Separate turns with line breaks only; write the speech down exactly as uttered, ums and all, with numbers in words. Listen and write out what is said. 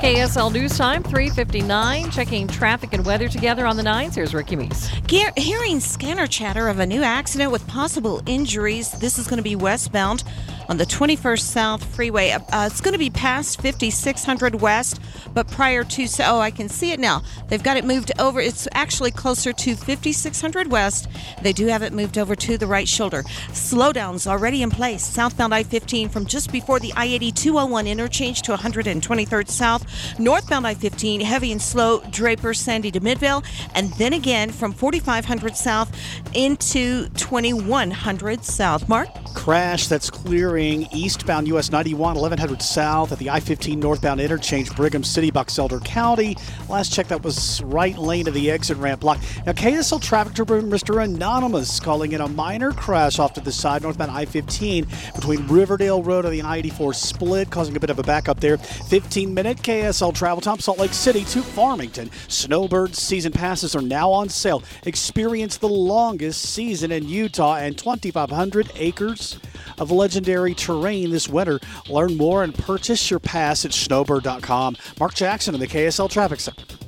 K S L News Time, three fifty-nine. Checking traffic and weather together on the nines. Here's Ricky Meese.
Ge- hearing scanner chatter of a new accident with possible injuries. This is going to be westbound on the twenty-first South Freeway. Uh, it's going to be past fifty-six hundred West, but prior to, oh, I can see it now. They've got it moved over. It's actually closer to fifty-six hundred West. They do have it moved over to the right shoulder. Slowdowns already in place. Southbound I fifteen from just before the I eighty two oh one interchange to one hundred twenty-third South. Northbound I fifteen, heavy and slow, Draper, Sandy to Midvale. And then again from forty-five hundred South into twenty-one hundred South. Mark?
Crash that's clearing eastbound U S ninety-one, eleven hundred South at the I fifteen northbound interchange, Brigham City, Box Elder County. Last check, that was right lane of the exit ramp block. Now, K S L traffic trooper Mister Anonymous calling in a minor crash off to the side, northbound I fifteen between Riverdale Road and the I eighty-four split, causing a bit of a backup there. fifteen minute K S L travel time, Salt Lake City to Farmington. Snowbird season passes are now on sale. Experience the longest season in Utah and twenty-five hundred acres of legendary terrain this winter. Learn more and purchase your pass at snowbird dot com. Mark Jackson in the K S L Traffic Center.